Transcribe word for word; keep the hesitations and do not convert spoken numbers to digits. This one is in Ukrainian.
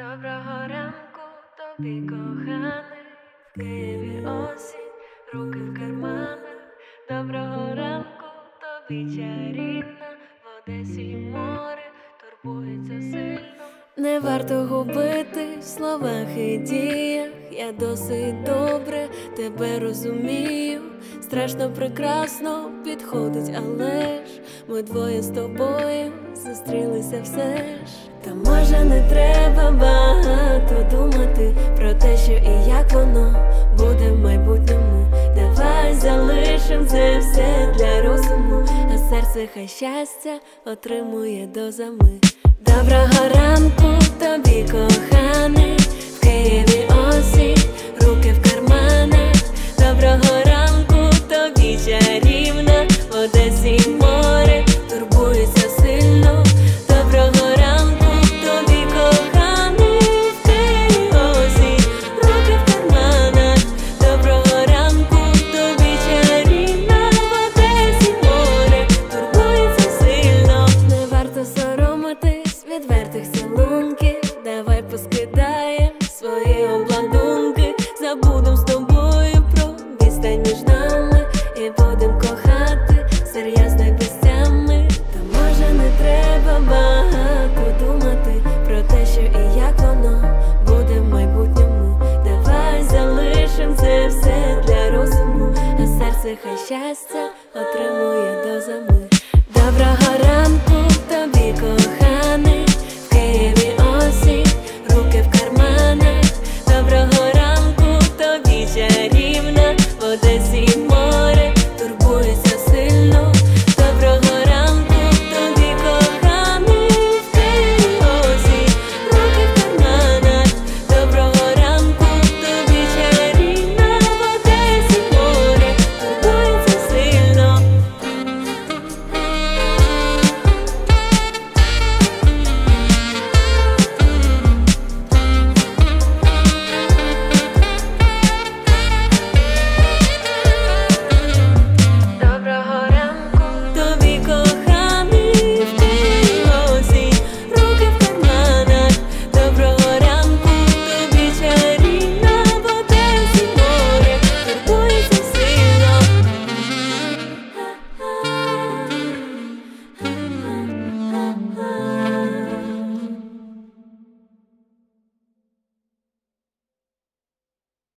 Доброго ранку тобі, коханий, в Києві осінь, руки в карманах. Доброго ранку тобі, чарівна, в Одесі море турбується сильно. Не варто губити в словах і діях, я досить добре тебе розумію. Страшно прекрасно підходить, але ж ми двоє з тобою зустрілися все ж. Та може не треба багато думати про те, що і як воно буде в майбутньому. Давай залишим це все для розуму, а серце хай щастя отримує дозами. Доброго ранку тобі,